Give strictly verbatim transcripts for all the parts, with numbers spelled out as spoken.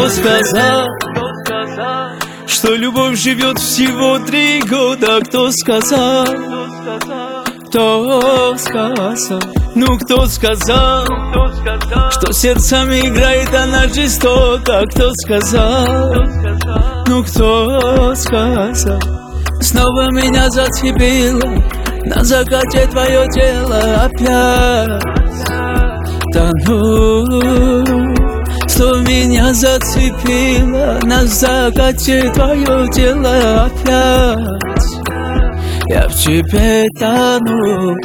Кто сказал, что любовь живет всего три года? Кто сказал? Кто сказал? Ну кто сказал, что сердцами играет она жестоко? Кто сказал? Ну кто сказал? Снова меня зацепило на закате твое тело опять. Да ну, что меня зацепило на закате твое тело опять. Я в тебе тону,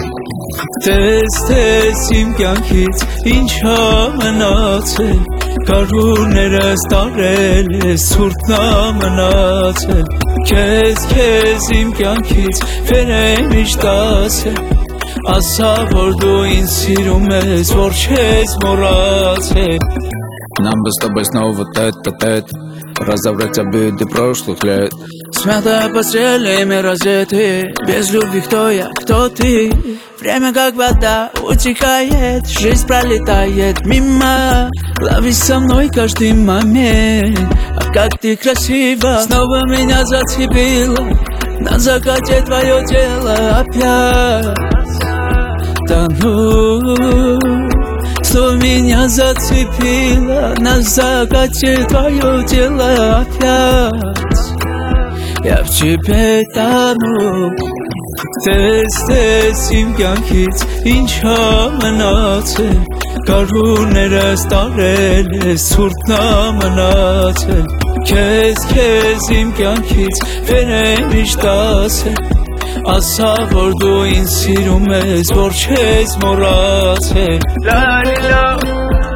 տեսես իմ կյանքից ինչ մնացել, կարուրներս տարել ես ցուրտ մնացել, քեզ քեզ իմ կյանքից վեր եմ միշտ ասել, ասա որ դու ինձ սիրում ես, որ չես морացել. Нам бы с тобой снова тет-а-тет, разобрать обиды прошлых лет. Смятая постель и мир раздетый, без любви кто я, кто ты? Время как вода утекает, жизнь пролетает мимо. Лови со мной каждый момент, а как ты красива. Снова меня зацепило на закате твое тело опять. Да ну, что меня зацепило на закате твое тело опять. Я в тебе тону, տեսես իմ կյանքից ինչ մնացել, կարուրներս տարել ես ցուրտ մնացել, քեզ քեզ իմ կյանքից վեր եմ միշտ ասել, ասա որ դու ինձ սիրում ես, որ չես մոռացել. Լա լա